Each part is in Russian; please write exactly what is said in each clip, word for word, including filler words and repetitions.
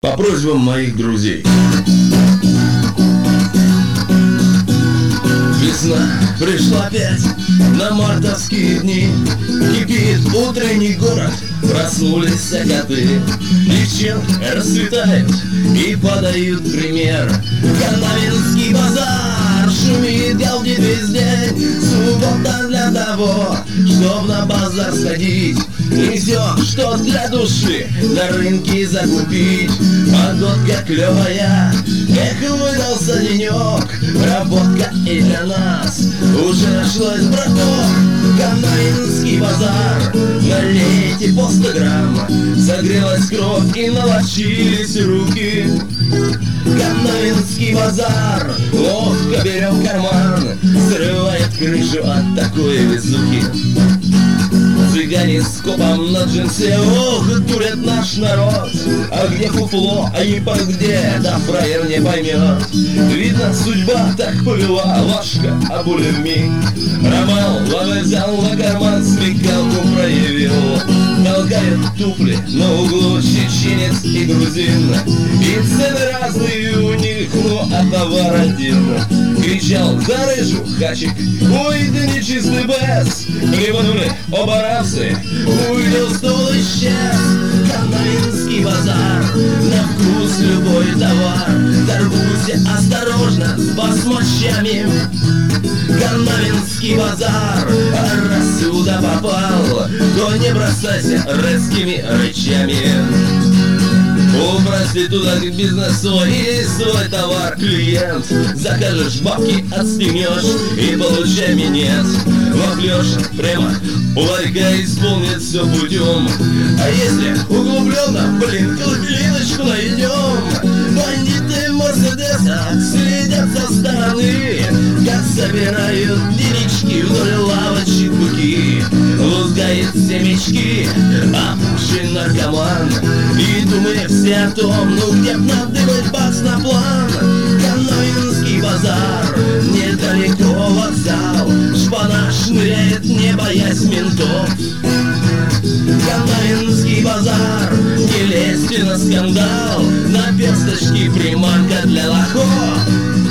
По просьбам моих друзей. Весна пришла опять на мартовские дни. Кипит утренний город, проснулись коты. Девчонки расцветают и подают пример. Канавинский базар шумит, галдит весь день. Суббота для того, чтоб на базар сходить и все, что для души на рынке закупить. Погодка клевая, эх, выдался денек. Работка и для нас уже нашлось, браток. Канавинский базар, налейте по сто грамм. Согрелась кровь и налочились руки. Канавинский базар, ловко берем карман, срывает крышу от такой везухи. Цыгане с копом на джинсе, ох, дурят наш народ. А где фуфло, а не по где, да фраер не поймет. Видно, судьба так повела, ложка, а более вмиг. Ромал лавы взял на карман, смекалку проявил. Толкает туфли на углу чеченец и грузин. И цены разные у них, но а товар один. Кричал за рыжу хачик, ой, да нечистый бес. Плеванули оба разы, увидел стол исчез. Канавинский базар, на вкус любой товар. Торгуйся осторожно с басмачами. Канавинский базар, а раз сюда попал, то не бросайся резкими рычами. У проституток бизнес свой и свой товар, клиент. Закажешь бабки, отстегнешь и получай минет. Вопьешь прямо, у ларька исполнит все путем. А если углубленно, блин, колыбелиночку найдем. Бандиты Мерседеса следят со стороны, как собирают денежки вдоль лавочек буки. Лузгает семечки опухший наркоман и думает все о том, ну где б надыбать бац на план. Канавинский базар, недалеко вокзал. Шпана шныряет, не боясь ментов. Канавинский базар, не лезьте на скандал. На персточке приманка для лохов.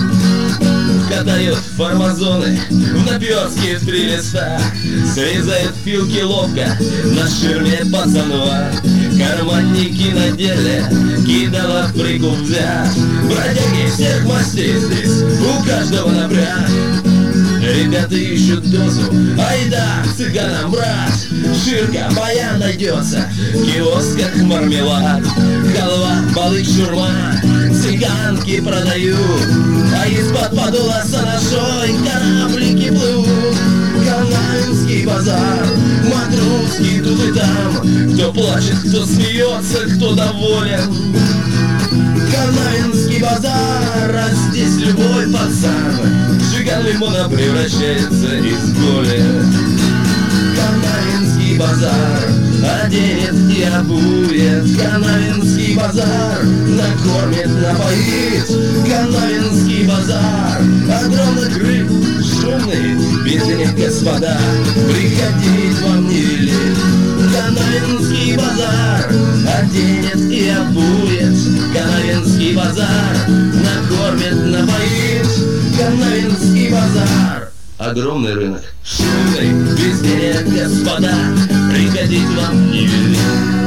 Катают фармазоны в наперстке в три листа. Срезает филки ловко на ширме пацанова. Карманники на деле кидала в прикуп взят. Бродяги всех мастей здесь, у каждого напряг. Ребята ищут дозу, айда к цыганам, брат. Ширка моя найдется, в киосках мармелад. Халва, балык, шурма, цыганки продают. А из-под подола санашой кораблики плывут. Канавинский базар, матросский тут и там. Кто плачет, кто смеется, кто доволен. Канавинский базар, а здесь любой пацан жиган лимона превращается из боли. Канавинский базар оденет и обует. Канавинский базар накормит, напоит. Канавинский базар огромных рыб шумный, без них, господа, приходить вам не велит. Канавинский базар оденет и обует. Канавинский базар накормит, напоит. Канавинский базар огромный рынок, шумный, без денег, господа, приходить вам не велит.